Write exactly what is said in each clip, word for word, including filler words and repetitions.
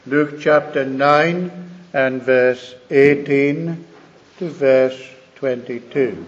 Luke chapter nine and verse eighteen to verse twenty-two.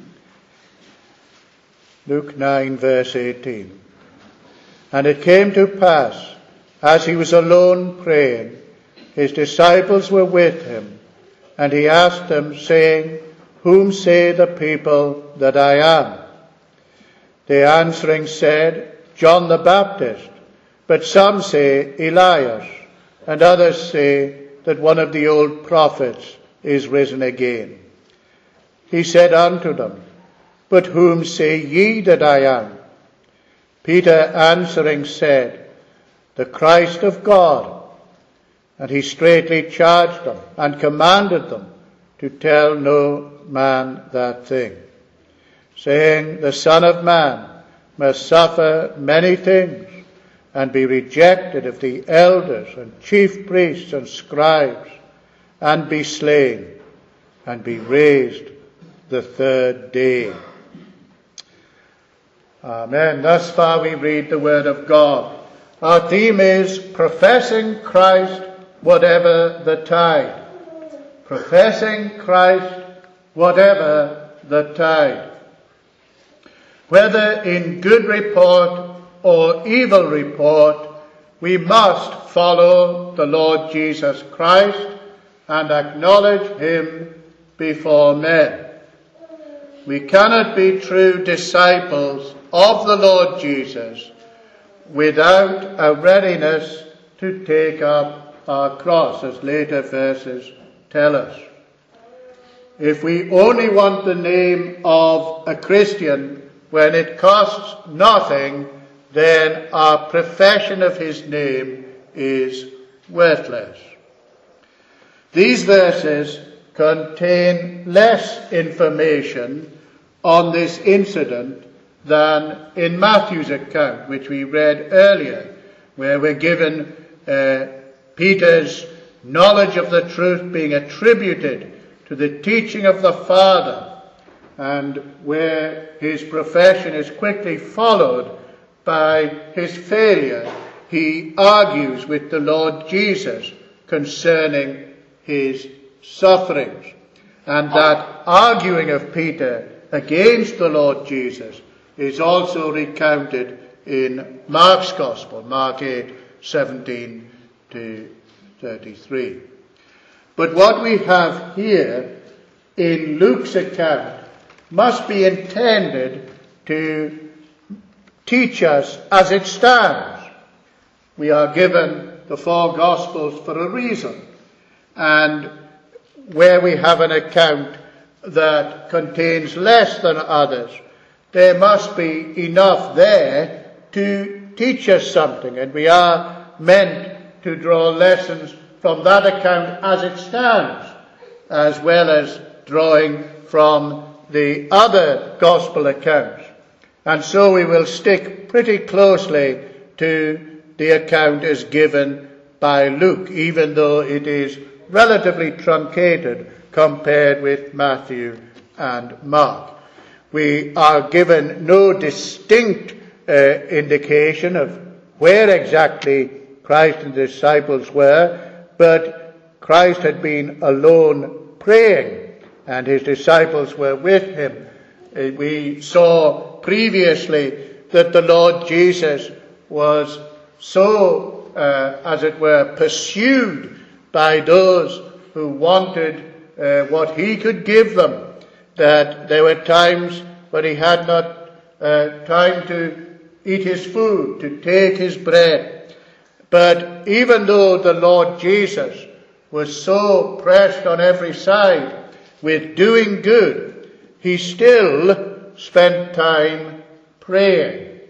Luke nine verse eighteen. And it came to pass, as he was alone praying, his disciples were with him, and he asked them, saying, Whom say the people that I am? They answering said, John the Baptist, but some say Elias, and others say that one of the old prophets is risen again. He said unto them, But whom say ye that I am? Peter answering said, The Christ of God. And he straitly charged them and commanded them to tell no man that thing, saying, The Son of Man must suffer many things, and be rejected of the elders and chief priests and scribes, and be slain, and be raised the third day. Amen. Thus far we read the word of God. Our theme is professing Christ whatever the tide. Professing Christ whatever the tide. Whether in good report or evil report, we must follow the Lord Jesus Christ and acknowledge him before men. We cannot be true disciples of the Lord Jesus without a readiness to take up our cross, as later verses tell us. If we only want the name of a Christian when it costs nothing, then our profession of his name is worthless. These verses contain less information on this incident than in Matthew's account, which we read earlier, where we're given uh, Peter's knowledge of the truth being attributed to the teaching of the Father, and where his profession is quickly followed by his failure. He argues with the Lord Jesus concerning his sufferings. And that arguing of Peter against the Lord Jesus is also recounted in Mark's Gospel, Mark eight, seventeen to thirty-three. But what we have here in Luke's account must be intended to teach us as it stands. We are given the four Gospels for a reason. And where we have an account that contains less than others, there must be enough there to teach us something. And we are meant to draw lessons from that account as it stands, as well as drawing from the other Gospel accounts. And so we will stick pretty closely to the account as given by Luke, even though it is relatively truncated compared with Matthew and Mark. We are given no distinct uh, indication of where exactly Christ and the disciples were, but Christ had been alone praying, and his disciples were with him. Uh, we saw previously that the Lord Jesus was so, uh, as it were, pursued by those who wanted uh, what he could give them, that there were times when he had not uh, time to eat his food, to take his bread. But even though the Lord Jesus was so pressed on every side with doing good, he still spent time praying.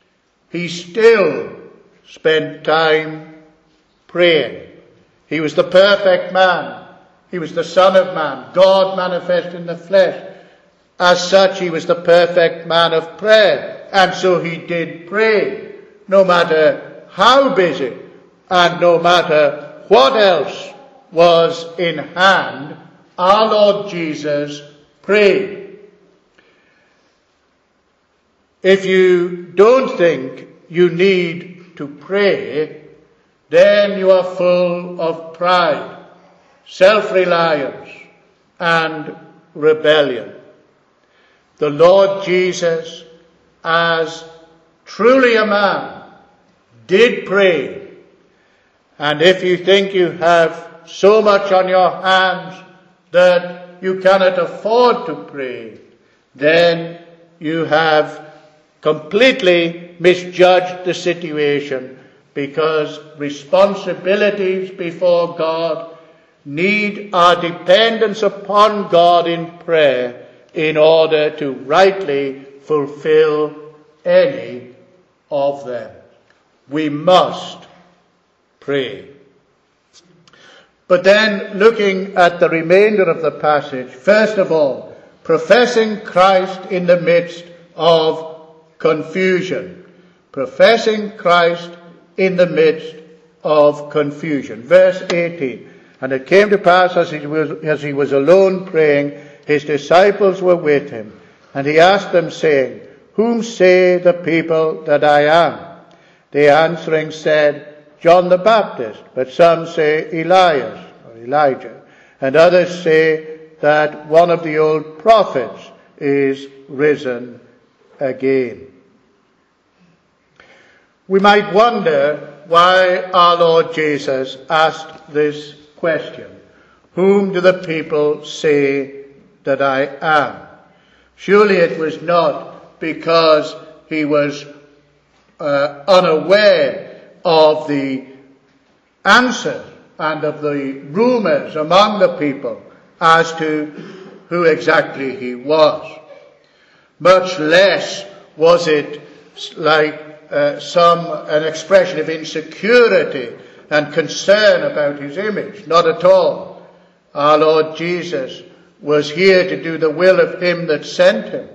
He still spent time praying. He was the perfect man. He was the Son of Man, God manifest in the flesh. As such, he was the perfect man of prayer. And so he did pray, no matter how busy and no matter what else was in hand. Our Lord Jesus prayed. If you don't think you need to pray, then you are full of pride, self-reliance, and rebellion. The Lord Jesus, as truly a man, did pray. And if you think you have so much on your hands that you cannot afford to pray, then you have completely misjudged the situation, because responsibilities before God need our dependence upon God in prayer in order to rightly fulfill any of them. We must pray. But then, looking at the remainder of the passage, first of all, professing Christ in the midst of confusion. Professing Christ in the midst of confusion. Verse eighteen. And it came to pass, as he was, as he was alone praying, his disciples were with him. And he asked them, saying, Whom say the people that I am? They answering said, John the Baptist, but some say Elias, or Elijah, and others say that one of the old prophets is risen again. We might wonder why our Lord Jesus asked this question. Whom do the people say that I am? Surely it was not because he was uh, unaware of the answer and of the rumors among the people as to who exactly he was. Much less was it like uh, some an expression of insecurity and concern about his image. Not at all. Our Lord Jesus was here to do the will of him that sent him.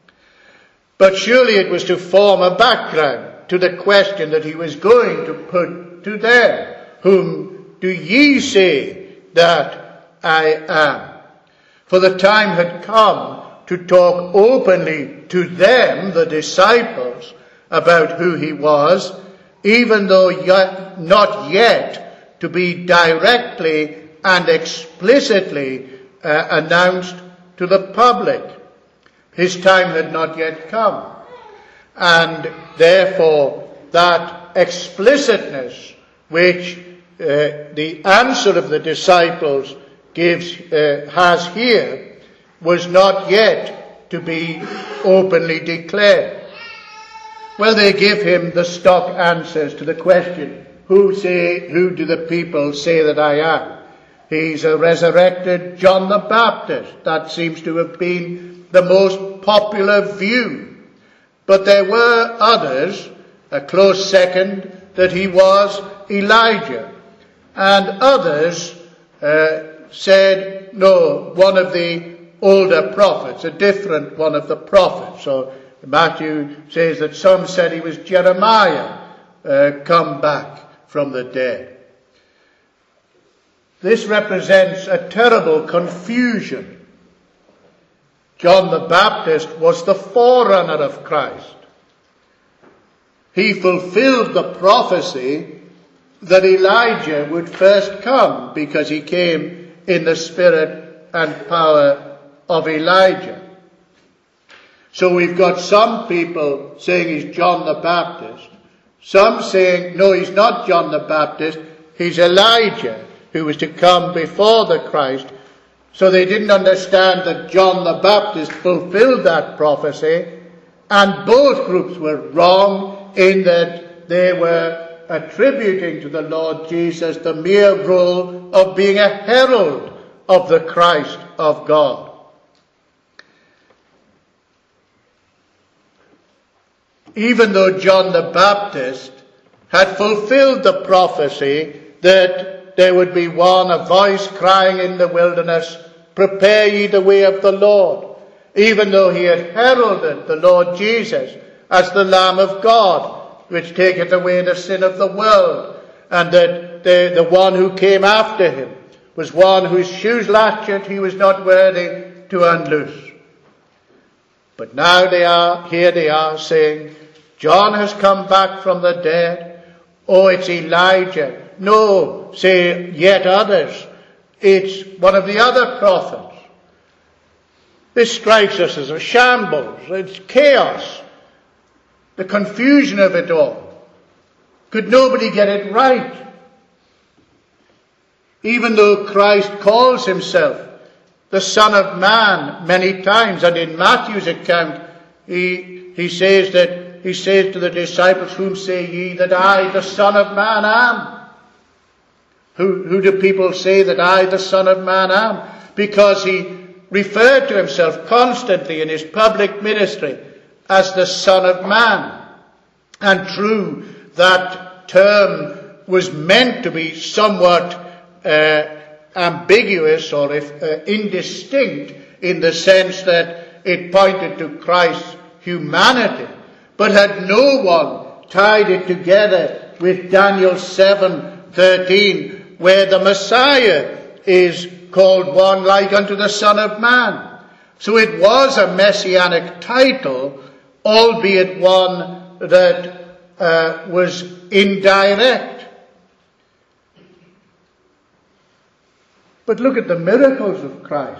But surely it was to form a background to the question that he was going to put to them. Whom do ye say that I am? For the time had come to talk openly to them, the disciples, about who he was, even though yet, not yet to be directly and explicitly uh, announced to the public. His time had not yet come. And therefore, that explicitness which uh, the answer of the disciples gives, uh, has here, was not yet to be openly declared. Well, they give him the stock answers to the question, who say, who do the people say that I am? He's a resurrected John the Baptist. That seems to have been the most popular view. But there were others, a close second, that he was Elijah. And others uh, said, no, one of the older prophets, a different one of the prophets. So Matthew says that some said he was Jeremiah, uh, come back from the dead. This represents a terrible confusion. John the Baptist was the forerunner of Christ. He fulfilled the prophecy that Elijah would first come, because he came in the spirit and power of Elijah. So we've got some people saying he's John the Baptist, some saying, no, he's not John the Baptist, he's Elijah, who was to come before the Christ. So they didn't understand that John the Baptist fulfilled that prophecy, and both groups were wrong in that they were attributing to the Lord Jesus the mere role of being a herald of the Christ of God. Even though John the Baptist had fulfilled the prophecy that there would be one, a voice crying in the wilderness, prepare ye the way of the Lord. Even though he had heralded the Lord Jesus as the Lamb of God, which taketh away the sin of the world, and that the, the one who came after him was one whose shoes latchet he was not worthy to unloose. But now they are, here they are saying, John has come back from the dead. Oh, it's Elijah no, say yet others. It's one of the other prophets. This strikes us as a shambles. It's chaos. The confusion of it all. Could nobody get it right? Even though Christ calls himself the Son of Man many times, and in Matthew's account he, he says that he says to the disciples, whom say ye that I, the Son of Man, am? Who, who do people say that I, the Son of Man, am? Because he referred to himself constantly in his public ministry as the Son of Man. And true, that term was meant to be somewhat uh, ambiguous or if uh, indistinct in the sense that it pointed to Christ's humanity, but had no one tied it together with Daniel seven thirteen, where the Messiah is called one like unto the Son of Man. So it was a messianic title, albeit one that uh, was indirect. But look at the miracles of Christ.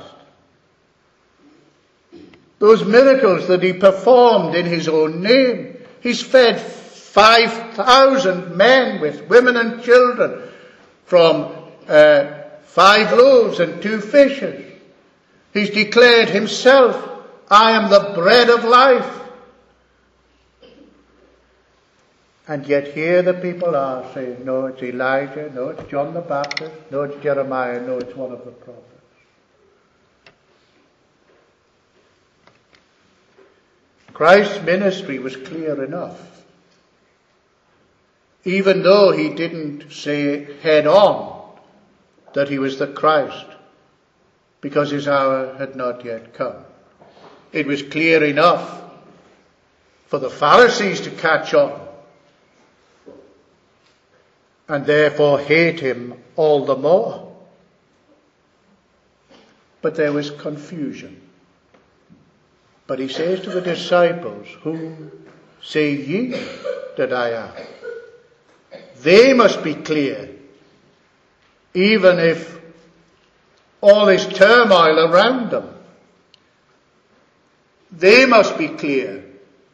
Those miracles that he performed in his own name. He's fed five thousand men with women and children from uh, five loaves and two fishes. He's declared himself, I am the bread of life. And yet here the people are saying, no, it's Elijah, no, it's John the Baptist, no, it's Jeremiah, no, it's one of the prophets. Christ's ministry was clear enough. Even though he didn't say head on that he was the Christ, because his hour had not yet come. It was clear enough for the Pharisees to catch on and therefore hate him all the more. But there was confusion. But he says to the disciples, whom say ye that I am? They must be clear, even if all is turmoil around them. They must be clear,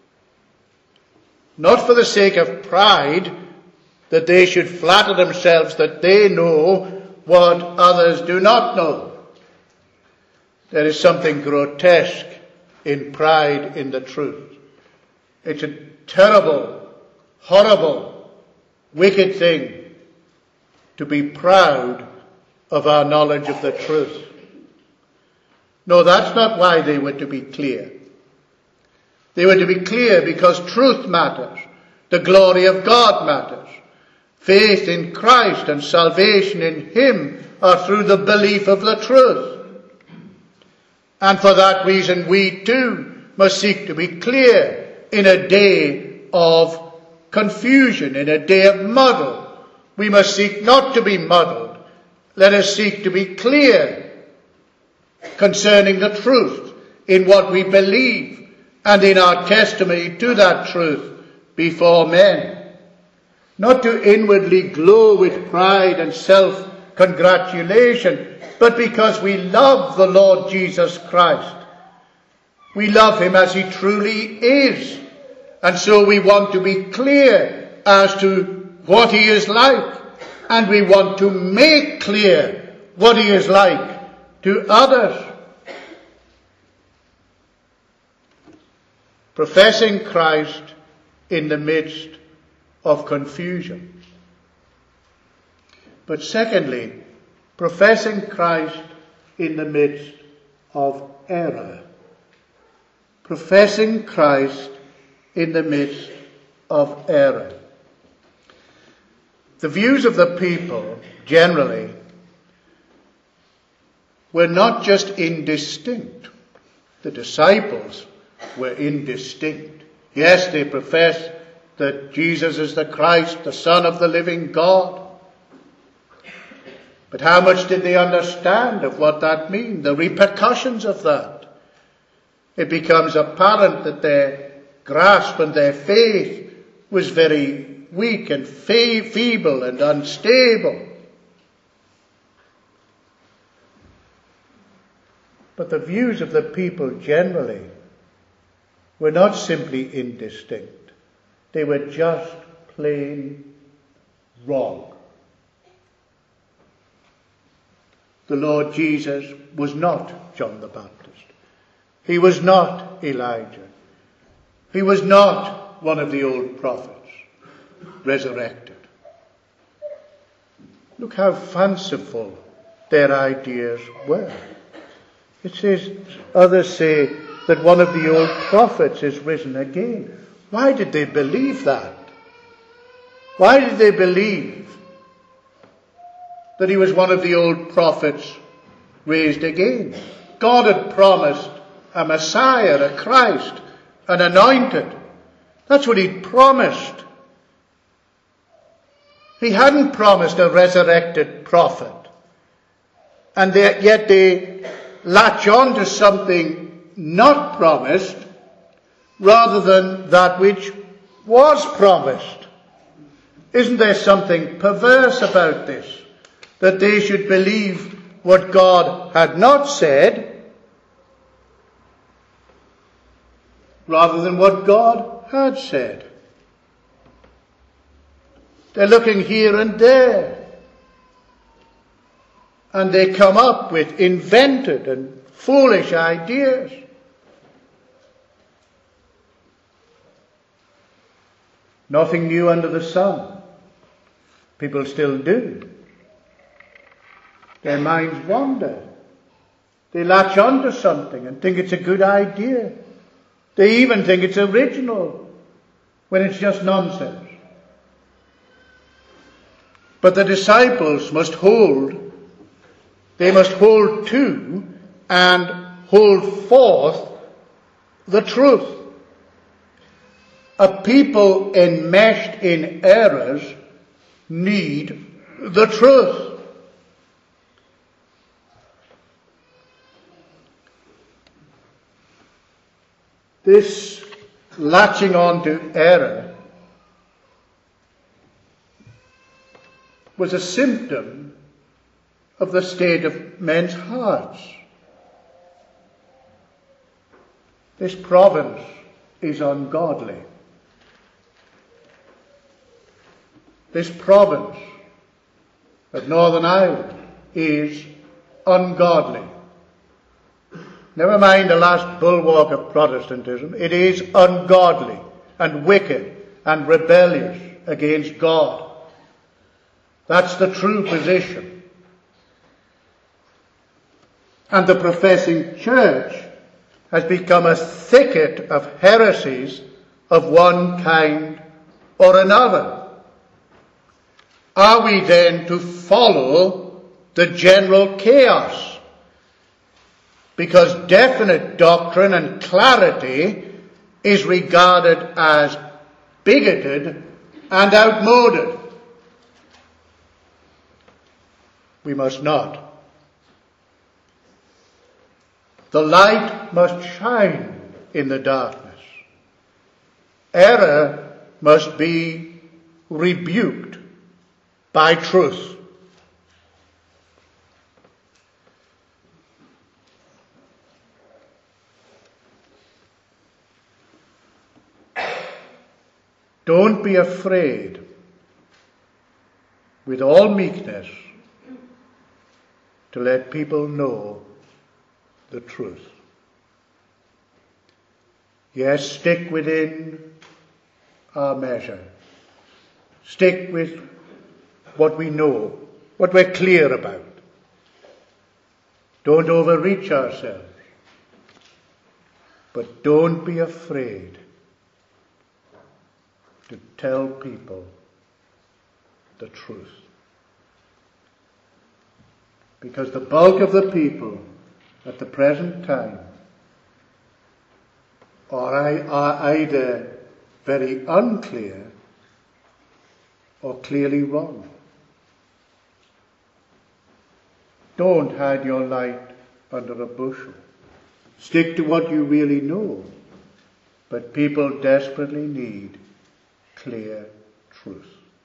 not for the sake of pride, that they should flatter themselves that they know what others do not know. There is something grotesque in pride in the truth. It's a terrible, horrible, wicked thing to be proud of our knowledge of the truth. No, that's not why they were to be clear. They were to be clear because truth matters. The glory of God matters. Faith in Christ and salvation in him are through the belief of the truth. And for that reason we too must seek to be clear in a day of confusion, in a day of muddle. We must seek not to be muddled. Let us seek to be clear concerning the truth in what we believe and in our testimony to that truth before men. Not to inwardly glow with pride and self-congratulation, but because we love the Lord Jesus Christ. We love him as he truly is. And so we want to be clear as to what he is like. And we want to make clear what he is like to others. Professing Christ in the midst of confusion. But secondly, professing Christ in the midst of error. Professing Christ in the midst of error. The views of the people, generally, were not just indistinct. The disciples were indistinct. Yes, they professed that Jesus is the Christ, the Son of the living God. But how much did they understand of what that means, the repercussions of that? It becomes apparent that their grasp and their faith was very weak and fe- feeble and unstable. But the views of the people generally were not simply indistinct. They were just plain wrong. The Lord Jesus was not John the Baptist. He was not Elijah. He was not one of the old prophets resurrected. Look how fanciful their ideas were. It says, others say that one of the old prophets is risen again. Why did they believe that? Why did they believe that he was one of the old prophets raised again? God had promised a Messiah, a Christ, an anointed. That's what he'd promised. He hadn't promised a resurrected prophet. And they, yet they latch on to something not promised rather than that which was promised. Isn't there something perverse about this? That they should believe what God had not said rather than what God had said. They're looking here and there, and they come up with invented and foolish ideas. Nothing new under the sun. People still do. Their minds wander. They latch onto something and think it's a good idea. They even think it's original when it's just nonsense. But the disciples must hold, they must hold to and hold forth the truth. A people enmeshed in errors need the truth. This latching on to error was a symptom of the state of men's hearts. This province is ungodly. This province of Northern Ireland is ungodly. Never mind the last bulwark of Protestantism. It is ungodly and wicked and rebellious against God. That's the true position. And the professing church has become a thicket of heresies of one kind or another. Are we then to follow the general chaos? Because definite doctrine and clarity is regarded as bigoted and outmoded. We must not. The light must shine in the darkness. Error must be rebuked by truth. Don't be afraid, with all meekness, to let people know the truth. Yes, stick within our measure. Stick with what we know, what we're clear about. Don't overreach ourselves. But don't be afraid to tell people the truth. Because the bulk of the people at the present time are, are either very unclear or clearly wrong. Don't hide your light under a bushel. Stick to what you really know. But people desperately need clear truth.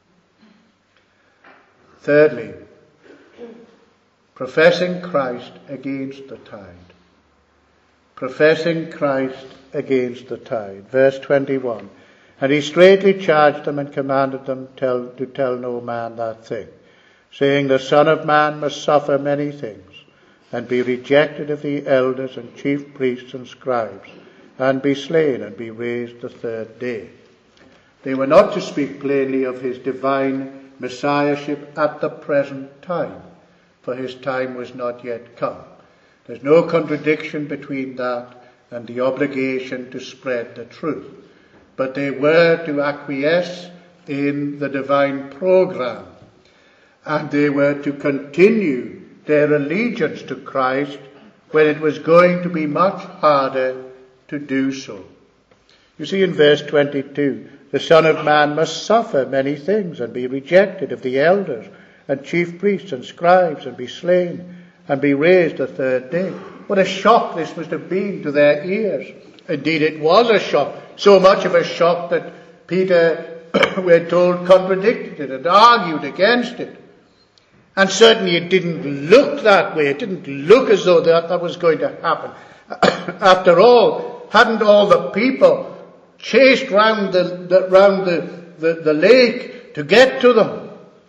Thirdly, professing Christ against the tide. Professing Christ against the tide. Verse twenty-one. And he straitly charged them and commanded them tell, to tell no man that thing, saying, the Son of Man must suffer many things, and be rejected of the elders and chief priests and scribes, and be slain, and be raised the third day. They were not to speak plainly of his divine messiahship at the present time, for his time was not yet come. There's no contradiction between that and the obligation to spread the truth. But they were to acquiesce in the divine program, and they were to continue their allegiance to Christ when it was going to be much harder to do so. You see in verse twenty-two, the Son of Man must suffer many things and be rejected of the elders and chief priests and scribes, and be slain and be raised the third day. What a shock this must have been to their ears. Indeed, it was a shock. So much of a shock that Peter, we're told, contradicted it and argued against it. And certainly it didn't look that way. It didn't look as though that, that was going to happen. After all, hadn't all the people chased round the, the, round the, the, the lake to get to them?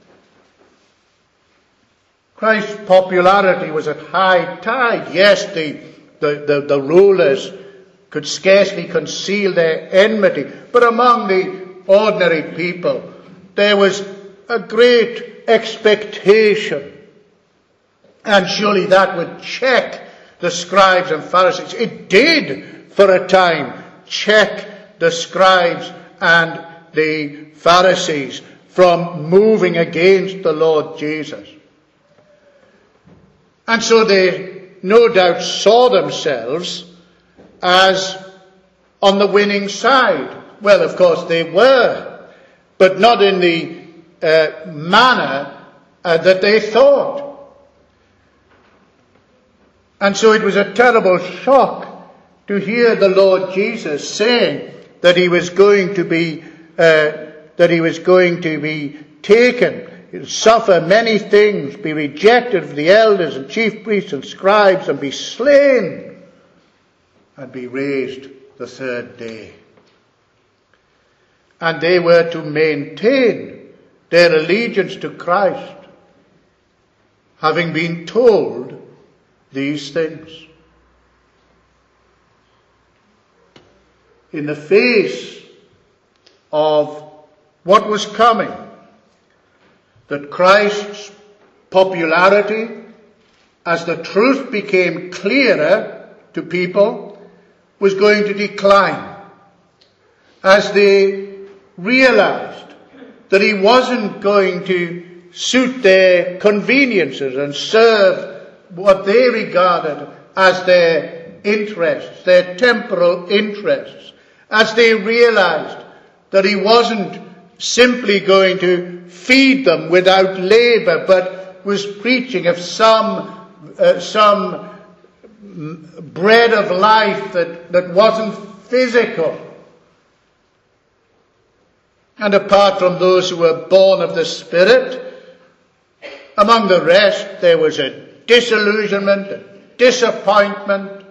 Christ's popularity was at high tide. Yes, the, the, the, the rulers could scarcely conceal their enmity, but among the ordinary people there was a great expectation, and surely that would check the scribes and Pharisees. It did for a time check the scribes and the Pharisees from moving against the Lord Jesus. And so they no doubt saw themselves as on the winning side. Well, of course they were, but not in the uh, manner uh, that they thought. And so it was a terrible shock to hear the Lord Jesus saying that he was going to be uh, that he was going to be taken, suffer many things, be rejected of the elders and chief priests and scribes, and be slain, and be raised the third day. And they were to maintain their allegiance to Christ, having been told these things. In the face of what was coming, that Christ's popularity, as the truth became clearer to people, was going to decline, as they realized that he wasn't going to suit their conveniences and serve what they regarded as their interests, their temporal interests, as they realized that he wasn't simply going to feed them without labor, but was preaching of some uh, some bread of life that, that wasn't physical. And apart from those who were born of the Spirit, among the rest there was a disillusionment, a disappointment,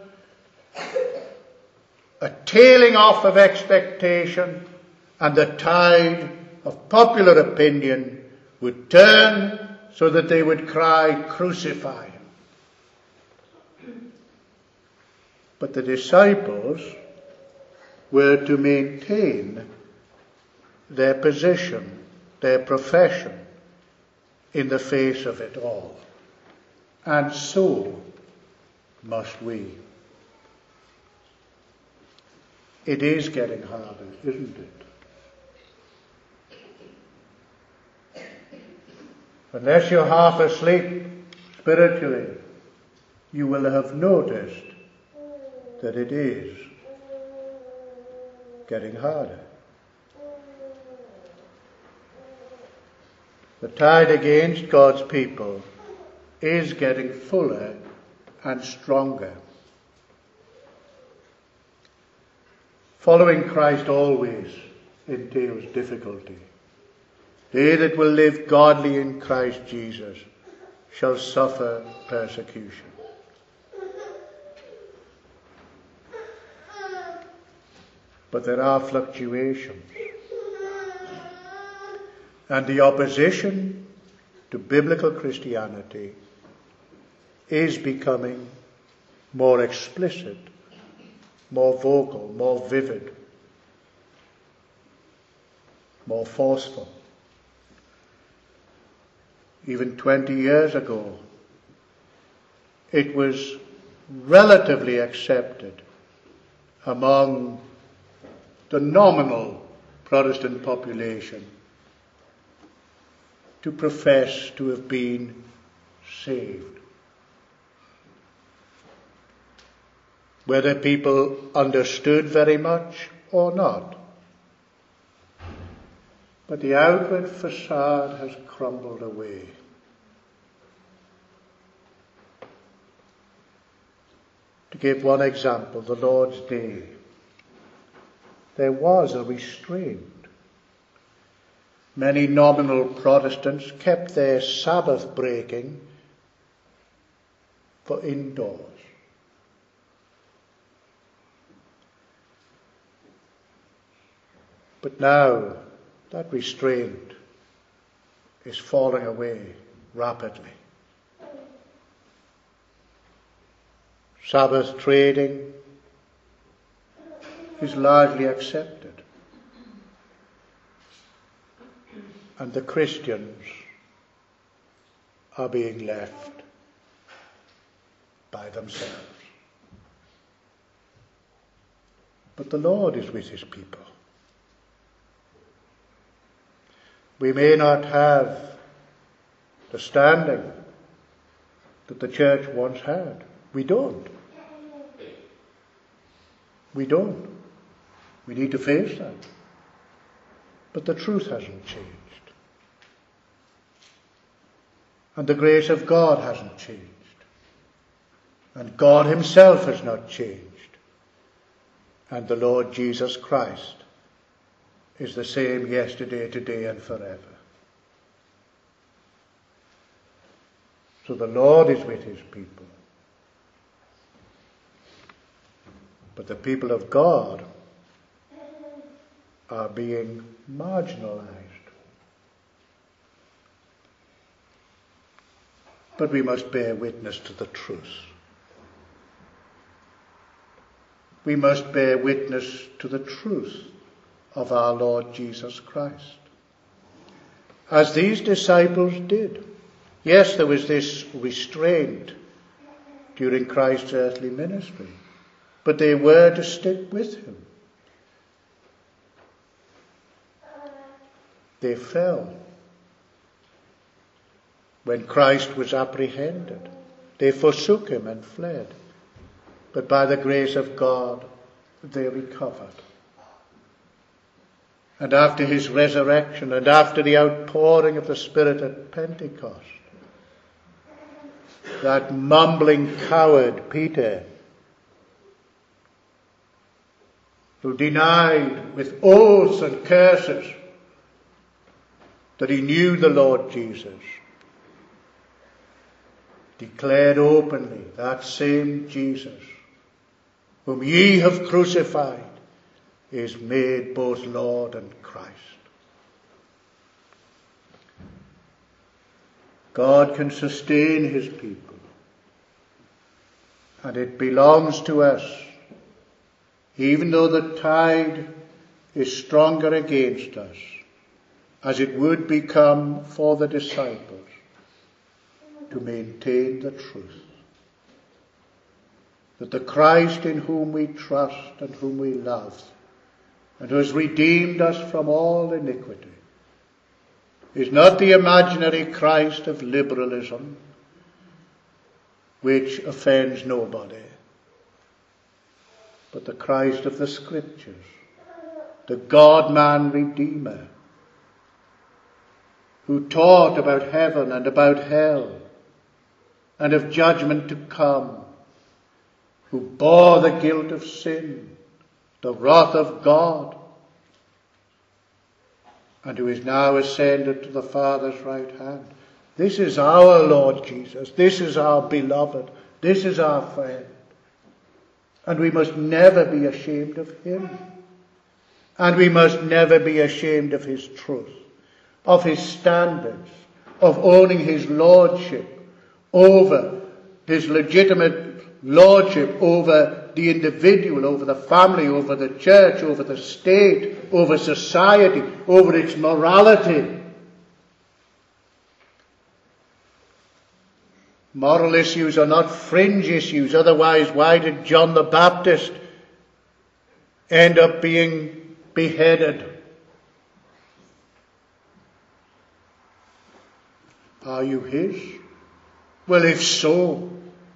a tailing off of expectation, and the tide of popular opinion would turn so that they would cry, "Crucify him." But the disciples were to maintain their position, their profession, in the face of it all. And so must we. It is getting harder, isn't it? Unless you're half asleep spiritually, you will have noticed that it is getting harder. The tide against God's people is getting fuller and stronger. Following Christ always entails difficulty. they that will live godly in Christ Jesus shall suffer persecution. But there are fluctuations. And the opposition to biblical Christianity is becoming more explicit, more vocal, more vivid, more forceful. Even twenty years ago, it was relatively accepted among the nominal Protestant population to profess to have been saved. Whether people understood very much or not. But the outward facade has crumbled away. To give one example, the Lord's Day, there was a restraint. Many nominal Protestants kept their Sabbath breaking for indoors. But now that restraint is falling away rapidly. Sabbath trading is largely accepted. And the Christians are being left by themselves. But the Lord is with his people. We may not have the standing that the church once had. We don't. We don't. We need to face that. But the truth hasn't changed. And the grace of God hasn't changed. And God himself has not changed. And the Lord Jesus Christ is the same yesterday, today, and forever. So the Lord is with his people. But the people of God are being marginalized. But we must bear witness to the truth. We must bear witness to the truth of our Lord Jesus Christ, as these disciples did. Yes, there was this restraint during Christ's earthly ministry, but they were to stick with him. They fell when Christ was apprehended. They forsook him and fled. But by the grace of God, they recovered. And after his resurrection, and after the outpouring of the Spirit at Pentecost, that mumbling coward, Peter, who denied with oaths and curses that he knew the Lord Jesus, declared openly, that same Jesus, whom ye have crucified, is made both Lord and Christ. God can sustain his people, and it belongs to us, even though the tide is stronger against us, as it would become for the disciples, to maintain the truth. That the Christ in whom we trust and whom we love, and who has redeemed us from all iniquity, is not the imaginary Christ of liberalism, which offends nobody, but the Christ of the Scriptures, the God-man Redeemer, who taught about heaven and about hell, and of judgment to come, who bore the guilt of sin, the wrath of God, and who is now ascended to the Father's right hand. This is our Lord Jesus. This is our beloved. This is our friend. And we must never be ashamed of him. And we must never be ashamed of his truth, of his standards, of owning his lordship over, his legitimate lordship over the individual, over the family, over the church, over the state, over society, over its morality. Moral issues are not fringe issues. Otherwise, why did John the Baptist end up being beheaded? Are you his? Well, if so,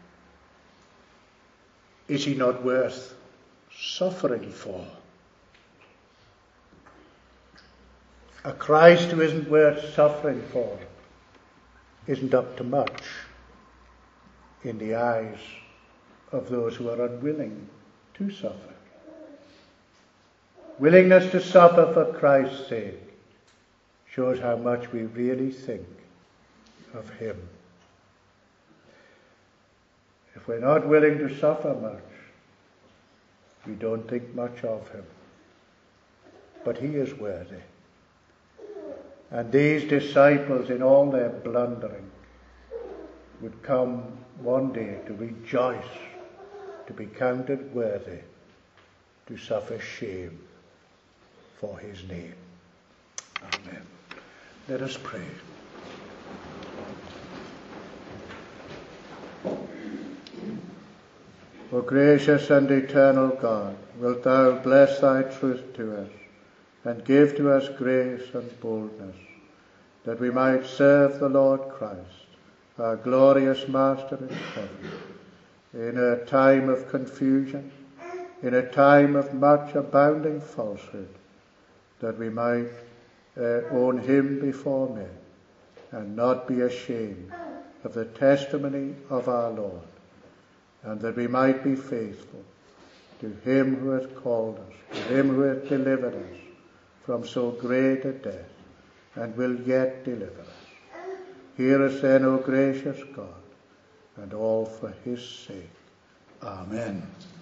is he not worth suffering for? A Christ who isn't worth suffering for isn't up to much in the eyes of those who are unwilling to suffer. Willingness to suffer for Christ's sake shows how much we really think of him. If we're not willing to suffer much, we don't think much of him. But he is worthy. And these disciples, in all their blundering, would come one day to rejoice, to be counted worthy, to suffer shame for his name. Amen. Let us pray. O gracious and eternal God, wilt thou bless thy truth to us, and give to us grace and boldness, that we might serve the Lord Christ, our glorious Master in heaven, in a time of confusion, in a time of much abounding falsehood, that we might uh, own him before men, and not be ashamed of the testimony of our Lord, and that we might be faithful to him who hath called us, to him who hath delivered us from so great a death, and will yet deliver us. Hear us then, O gracious God, and all for his sake. Amen.